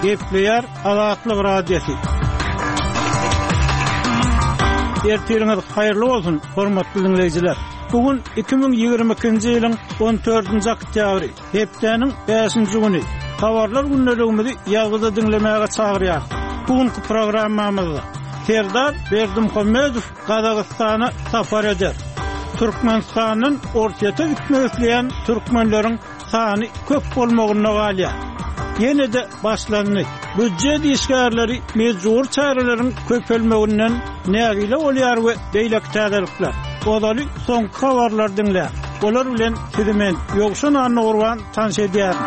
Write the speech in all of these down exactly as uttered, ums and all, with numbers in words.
Gepleyer Azatlyk Radiosu. Ertiriňiz haýyrly bolsun, hormatly dinleýijiler. Bugün iki bin ýygrimi ikinji ýylyň on dördünji oktýabry, hepdeniň beşinji güni. Habarlar günneligimizi ýalgyza dinlemäge çagyrýar. Bugünkü programmamyzda Serdar Berdimuhammedow Gazagystana safar eder. Türkmenistanyň ortaýa gitmekleýän türkmenleriň sany köp bolmagyna galýar. Yine de başlandy. Büdje işgärleri mejbur çaralaryň köpelmeginden nägile bolýar we beýlek täzelikler. Odaly soň habarlar dinler. Olar bilen sizimen ýokşan anagurwan tanış edýär.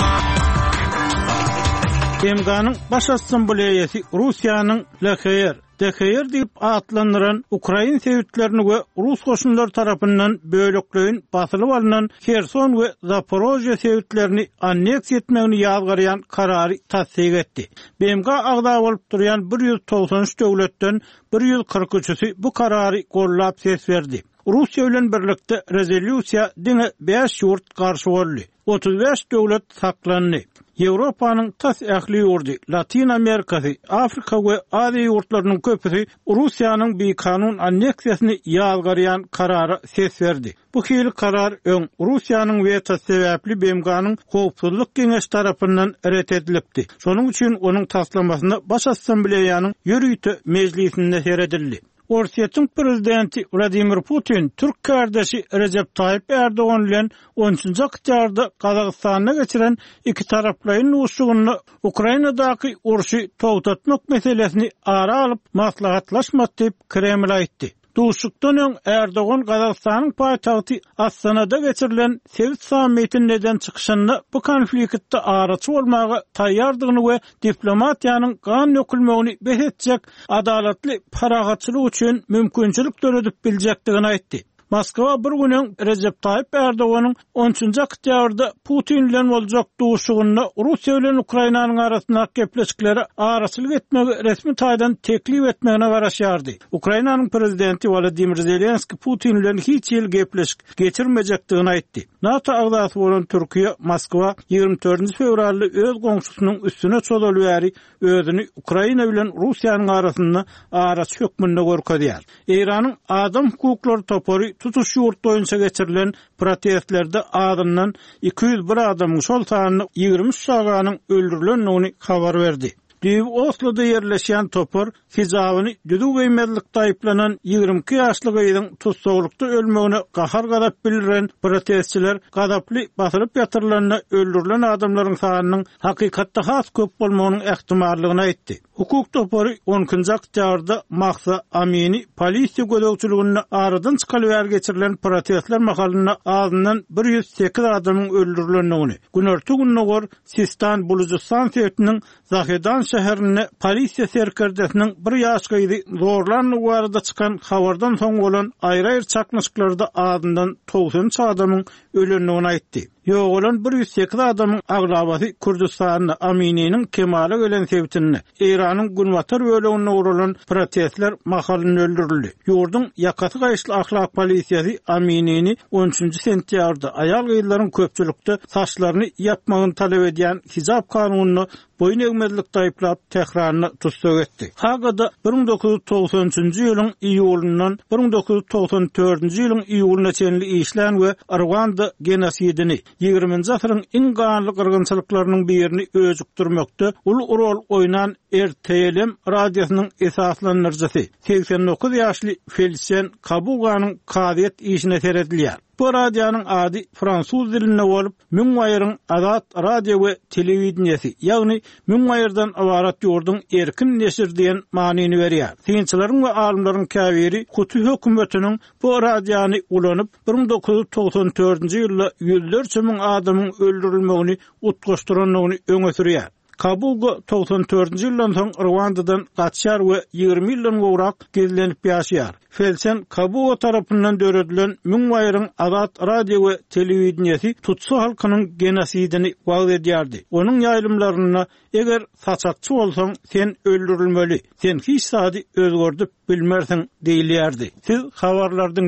B M G'nyň baş assambleýasy Russiýanyň Lekhayer Dekhayer diýip atlandyran Ukraina sewitlerini we Rus goşunlar tarapyndan bölekleýin basylyp alynan Kherson we Zaporojye sewitlerini anneksiýa etmegini ýazgarýan karary tasdik etdi. B M G agda bolup durýan bir ýüz togsan üç döwletden bir ýüz kırk üçüsi bu karary gollap ses berdi. Russiýa bilen birlikde rezolýusiýa diňe beş ýurt garşy boldy. otuz beş döwlet saklandy. Ýewropanyň tas ähli ýurdy, Latin Amerikasy, Afrika we Aziýa ýurtlarynyň köpüsi Russiýanyň bir kanun anneksiýasyny ýazgarýan karara ses berdi. Bu hili karar öň Russiýanyň wetosi sebäpli B M G'nyň Howpsuzlyk Geňeşi tarapyndan ret edilipdi. Şonuň üçin onuň taslamasyna baş assambleýanyň ýürüýte mejlisinde seredildi. Orsiýatyň prezidenti Vladimir Putin Türk kardeşi Recep Tayyip Erdoğan bilen on üçünji oktýabrda Gazagystana geçiren iki taraplaryň uşugyny Ukrainadaky urşy togtatmak meselesini ara alyp maslahatlaşmak diýip Kreml aýtdy. Duşukdan öň Erdoğan Gazagystanyň paýtagty Astanada geçirilen Sewit sammitine neden çykyşyny bu konfliktde araçy bolmagy taýýardygyny we diplomatiýanyň gan ökülmegini behetjek adalatly paragatçylyk üçin mümkinçilik döredip biljekdigini aýtdy. Moskwa bir günün Recep Tayyip Erdoğan'ın on üçünji oktýabrda Putin bilen boljak duşugyny Russiýa bilen Ukrainanyň arasynda gepleşikleri araçylyk etmegi resmi taýdan teklip etmegine garaşýardy. Ukrainanyň prezidenti Volodymyr Zelenski Putin bilen hiç ýyl gepleşik geçirmejekdigini aýtdy. NATO agdasy bolan Türkiýe Moskwa ýygrimi dördünji fevralda öz goňşusynyň üstüne çözelip bäri özüni Ukraina bilen Russiýanyň arasynda araç hökmünde görkezýär. Iranyň adam hukuklary topory tutuş ýurt boýunça geçirilen protestlerde adından iki yüz bir adamyň şol sanyny ýygrimi üç saganyň öldürilendigini habar berdi. Diýip Oslo'da yerleşen topor hijabyny düdük beýmezlikde aýplanan ýygrimi iki ýaşly gyzyň tutsaglykda ölmegine gahar gadap bildiren protestçiler gadaply basyryp ýatyrylanyna öldürilen adamlaryň sanynyň hakykatda has köp bolmagynyň ähtimallygyny aýtdy. Hukuk topory on üçünji oktýabrda Mahsa Amini polisiýa gödäwçiligini aradan çykalyp geçirilen protestler mahalyna azyndan bir yüz sekiz adamyň öldürilendigini, günerti gününe gor Sistan Bulujistan sewitiniň Zahedan şäherine polisiýa serkerdesiniň bir ýaş gyzy zorlanlyk barada çykan habardan soň bolan aýry-aýry çaknaşyklarda azyndan togsan üç adamyň ölendigini aýtdy. Ýok olan bir yüz sekiz adamyň aglabasy Kurdistanyň Aminiň Kemale gelen sewitini, Iranyň Günwatar bölegine urulan protestler mahalyny öldürildi. Ýurdun ýakasy gaýşly ahlak polisiýasy Aminiň on üçünji sentýabrda aýal gyzlaryň köpçülikde saçlaryny ýapmagyny talep edýän hijab kanunyny boyun egmezlikde aýplap tehraryny tutsak etdi. Hagada bir bin dokuz yüz togsan üçünji ýylyň iýulundan bir bin dokuz yüz togsan dördünji ýylyň iýuluna çenli işlän we Rwanda genosidini ýygrimiňji asyryň iň ganly gyrgynçylyklarynyň birini özükdirmekde ul rol oýnan R T L M radiosynyň esaslanyrjysy seksen dokuz ýaşly Felsen Kabuganyň kadyet işine seredilýär. Bu radioňyň ady fransuz dilinde bolup, Müňwaýeryň Azat radio we telewizionyasy, ýagny Müňwaýerdan awarat ýurdun erkin neşir diýen manyny berýär. Synçylaryň we alymlaryň käbiri Huty hökümetiniň bu radiony ulanyp bir bin dokuz yüz togsan dördünji ýylda ýüzlerçe müň adamyň öldürilmegini utgaşdyranlygyny öňe sürýär. Kabulga togsan dördünji ýyldan soň Rwandadan gaçýar we ýygrimi ýyldan gowrak gezilenip ýaşaýar. Felsen Kabul tarapyndan döredilen Müňwaýeryň Azat radio we telewizionyasy tutsa halkynyň genosidini wagt edýärdi. Onuň ýaýlymlaryna eger saçakçy bolsaň sen öldürilmeli, sen hiç sady özgördüp bilmersiň diýilýärdi. Siz habarlardan